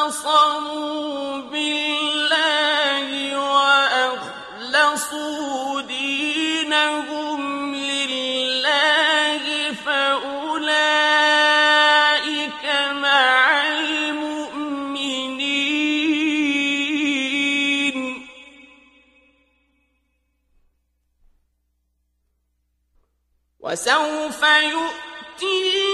اعْتَصَمُوا بِاللَّهِ وَأَخْلَصُوا دِينَهُمْ لِلَّهِ فَأُولَٰئِكَ مَعَ الْمُؤْمِنِينَ ۖ وَسَوْفَ يُؤْتِيهِمُ